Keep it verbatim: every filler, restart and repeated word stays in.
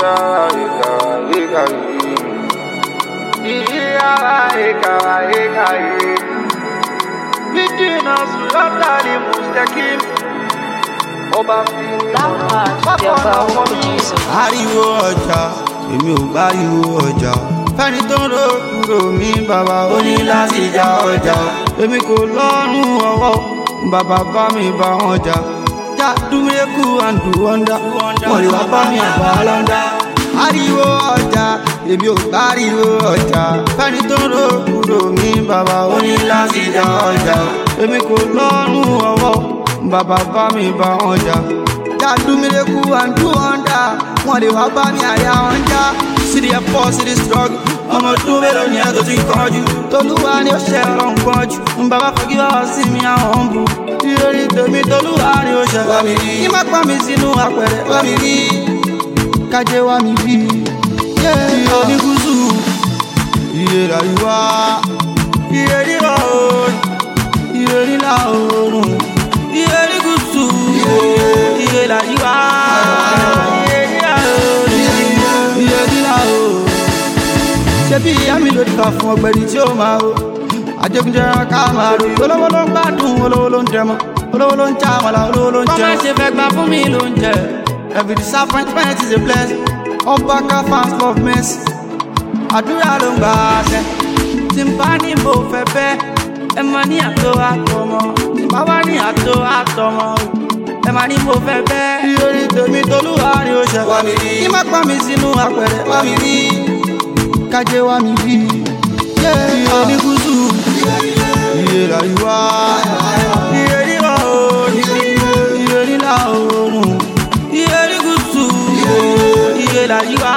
Ariwo ọjà, èmi ò gbáriwo ọjà. Fẹ́ni tó ń ro kúrò mi bàbá ó ní láti já ọjà. Èmi kò lọ́rùn ọwọ́, bàbá bá mi bá wọn jà. Já dúmékù and do wonder, wọ́n lè wá bá mi àgbà lọ́ndà. Ariwo ọjà, èmi ò gbáriwo ọjà. Fẹ́ni tó ń ro kúrò mi bàbá ó ní láti já ọjà. Èmi kò lọ́rùn ọwọ́, bàbá bá mi bá wọn jà. Já dúmékù and do wonder, wọ́n lè wá bá mi àyà wọn jà. See the effort, see the struggle. Ọmọ ọdún mélòó ni ẹ tó ti kọjú? Tolúwa ni ó ṣe ọlọ́run pọ́njú. Bàbá forgive us sí mi àwọn ń bu. Ìròyìn tèmi Tolúwa ni ó ṣe wá mi rí. Kí má pa mi sínú àpẹẹrẹ wá mi rí. Kájé wá mi rí. Iye ní gúúsù, iye làríwá. Iye nílà oòrùn, iye nílà oòrùn. Iye ní gúúsù, iye làríwá. Ṣebí ìyá mi ló dìbà fún ọgbẹ̀rì tí ó máa ro. Àjẹgúnjẹran ká máa ro. Olówó ló ń gbádùn, olówó ló ń jẹmọ. Olówó ló ń já àmàlà, olówó ló ń jẹ. Bọ́mọ̀ ṣe fẹ́ gbà fún mi ló ń jẹ. Every disappointment is a blessing. Ọba ká fans love mercy. Àdúrà ló ń gbà àṣẹ. Tí n bá ní mo fẹ́ fẹ́, ẹ máa ní àtó àtọmọ. Tí n bá wá ní àtó àtọmọ, ẹ máa ní mo fẹ́ fẹ́. Ìròyìn tèmi Tolúwa ni ó ṣe wá mi rí. Kí má pa mi sínú àpẹẹrẹ wá mi rí. Kájé wá mi rí. Iye ní gúúsù, iye làríwá. Iye nílà oòrùn, iye nílà oòrùn. Iye ní gúúsù, iye làríwá.